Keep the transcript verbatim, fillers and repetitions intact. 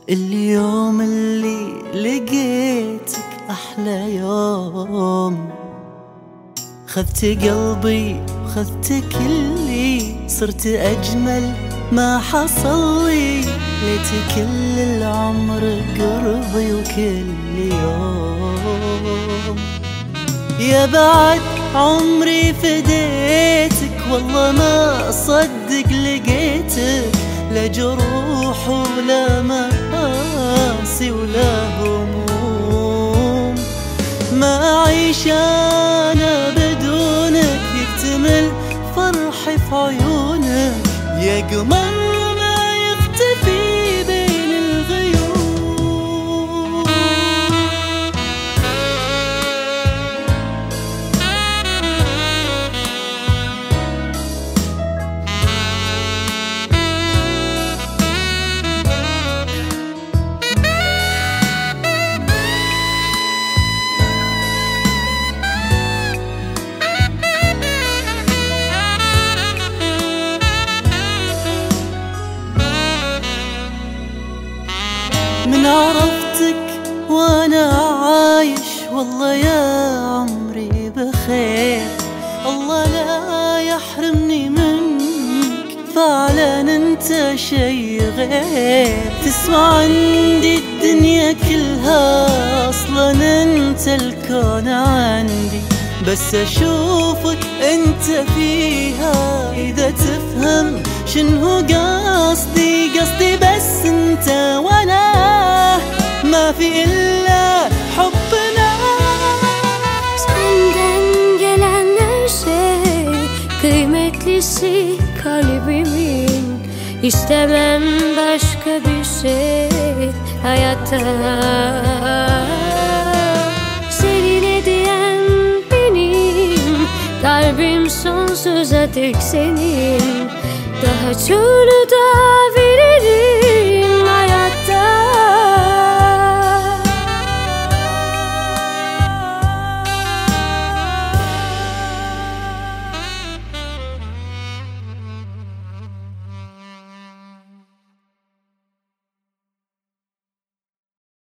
اليوم اللي لقيتك أحلى يوم، خذت قلبي وخذت كلي، صرت أجمل ما حصل لي، ليت كل العمر قربي وكل يوم. يا بعد عمري فديتك، والله ما أصدق لقيتك، لا جروح ولا مآسي ولا هموم، ما أعيش أنا بدونك، يكتمل فرحي في عيونك، يا قمر ما يختفي بين الغيوم. من عرفتك وانا عايش والله يا عمري بخير، الله لا يحرمني منك، فعلا انت شي غير، تسوى عندي الدنيا كلها، اصلا انت الكون عندي، بس اشوفك انت فيها، اذا تفهم شنو قصدي، قصدي بس انت وانا، ما في إلا حبنا. Senden gelen her şey kıymetlisi kalbimin, İstemem başka bir şey hayatta. Seninle diyen benim, kalbim sonsuza dek senin, daha çoğunu da veririm.